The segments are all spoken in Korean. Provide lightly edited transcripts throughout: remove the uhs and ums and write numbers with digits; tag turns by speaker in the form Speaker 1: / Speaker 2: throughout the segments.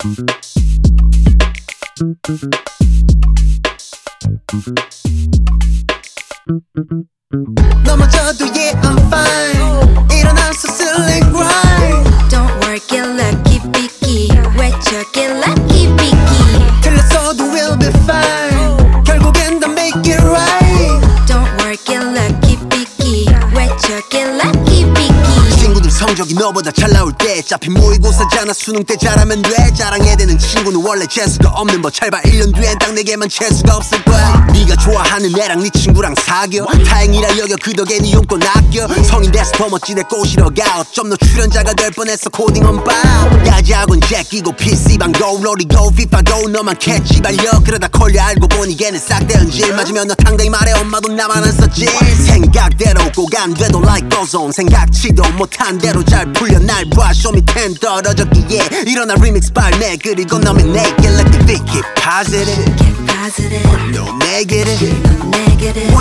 Speaker 1: 넘어져도 yeah I'm fine 일어나서 selling grind
Speaker 2: Don't work it lucky picky 외쳐게 lucky picky
Speaker 1: 틀렸어도 we'll be fine 결국엔 다 make it right
Speaker 2: Don't work it lucky picky 외쳐게 lucky picky
Speaker 1: 친구들 성적이 너보다 잘 나올 때 잡힌 모의고사잖아 수능 때 잘하면 돼 자랑해대는 친구는 원래 재수가 없는 법 잘 봐 1년 뒤엔 딱 내게만 재수가 없을 거야 네가 좋아하는 애랑 네 친구랑 사겨 다행이라 여겨 그 덕에 네 용돈 아껴 성인 돼서 더 멋진 애 꼬시러 가 어쩜 너 출연자가 될 뻔했어 코딩 언밥 야자학원 제끼고 PC방 go 롤이 go FIFA go 너만 catch 발려 그러다 콜려 알고 보니 걔는 싹대 은질 맞으면 너 당당히 말해 엄마도 나만 안 썼지 생각대로 꼭 안 돼도 like goes on 생각지도 못한 대로 잘 풀려 날 봐 show me 10 떨어졌기에 일어나 리믹스 발매 그리고 너면 내게 like the big keep positive
Speaker 2: Get positive
Speaker 1: no negative
Speaker 2: No negative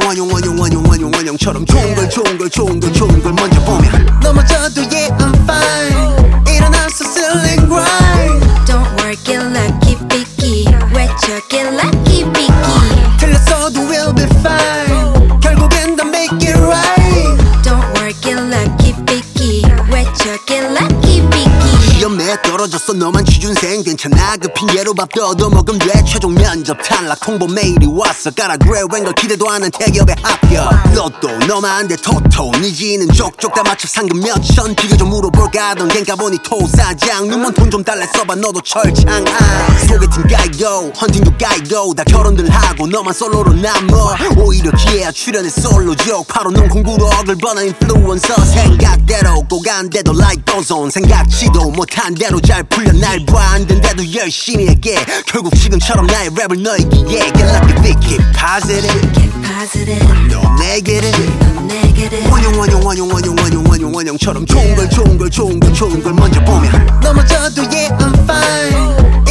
Speaker 1: 원형처럼 좋은 걸 먼저 보면 넘어져도 yeah I'm fine 일어나서 selling grind
Speaker 2: Don't work it lucky picky 외쳐게 lucky picky
Speaker 1: 틀렸어도 we'll be fine 결국엔 다 make it right
Speaker 2: Don't work it lucky picky 외쳐게 lucky picky
Speaker 1: 시험에 떨어졌어 너만 취준생 괜찮아 그 핑계로 밥도 얻어먹으면 돼 최종 면접 탈락 통보 메일이 왔어 가라 그래 웬걸 기대도 않은 대기업에 합격 로또 너만 돼 토토 네 지인은 쪽쪽 다 맞춰 상금 몇천 비교 좀 물어볼까 하던 갱가 보니 토사장 눈먼 돈 좀 달래 써봐 너도 철창 소개팅 가이고 헌팅도 가이고 다 결혼들 하고 너만 솔로로 남어 오히려 기회야 출연해 솔로족 바로 넌 공부로 억을 버는 인플루언서 생각대로 꼭 안 돼도 like goes on 생각지도 못한 대로 잘 풀려 날 봐 안 된대도 열심히 할게 결국 지금처럼 나의 랩을 너에게 Get like a big keep positive
Speaker 2: Get positive
Speaker 1: no negative
Speaker 2: No negative
Speaker 1: 원형처럼 좋은 걸 먼저 보면 넘어져도 yeah I'm fine